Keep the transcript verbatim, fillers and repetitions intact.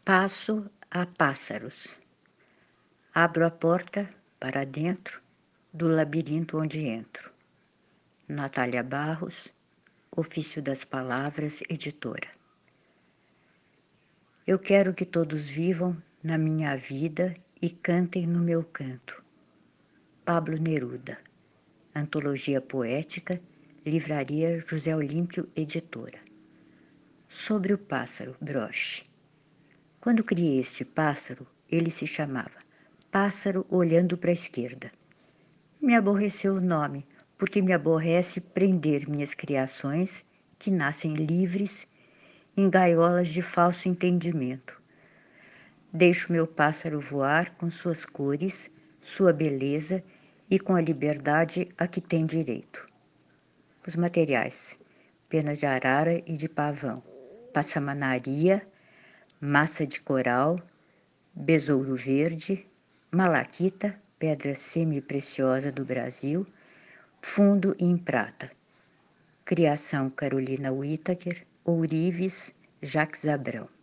Passo a pássaros. Abro a porta para dentro do labirinto onde entro. Natália Barros, Ofício das Palavras, editora. Eu quero que todos vivam na minha vida e cantem no meu canto. Pablo Neruda, Antologia Poética, Livraria José Olímpio, editora. Sobre o pássaro broche. Quando criei este pássaro, ele se chamava Pássaro Olhando para a Esquerda. Me aborreceu o nome, porque me aborrece prender minhas criações, que nascem livres, em gaiolas de falso entendimento. Deixo meu pássaro voar com suas cores, sua beleza e com a liberdade a que tem direito. Os materiais: pena de arara e de pavão, passamanaria, massa de coral, besouro verde, malaquita, pedra semi-preciosa do Brasil, fundo em prata. Criação Carolina Whittaker, ourives Jacques Abrão.